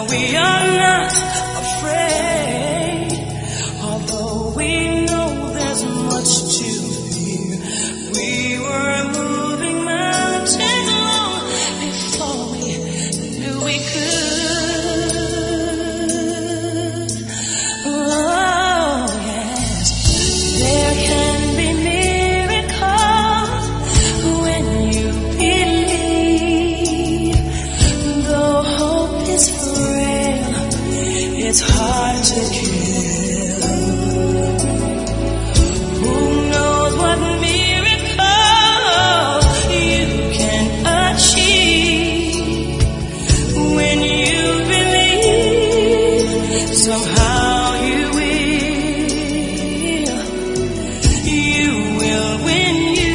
we are not afraid, although we know there's much to fear. We were moving mountains long before we knew we could. Oh yes, there can be miracles when you believe. Though hope is frail, it's hard to kill. Who knows what miracle you can achieve when you believe? Somehow you will when you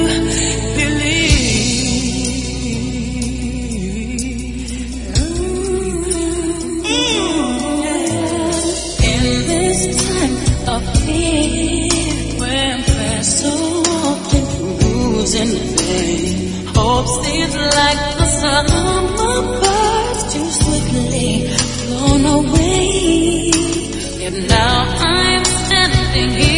in this time of fear, when prayer so often moves in vain, hope seems like the summer birds too swiftly flown away. Yet now I'm standing here.